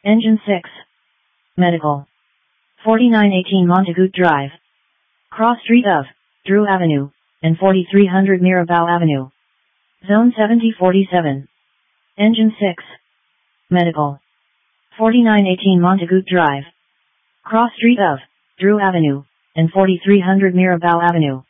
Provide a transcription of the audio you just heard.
Engine 6. Medical. 4918 Montagut Drive. Cross Street of Drew Avenue and 4300 Mirabeau Avenue. Zone 7047. Engine 6. Medical. 4918 Montagut Drive. Cross Street of Drew Avenue and 4300 Mirabeau Avenue.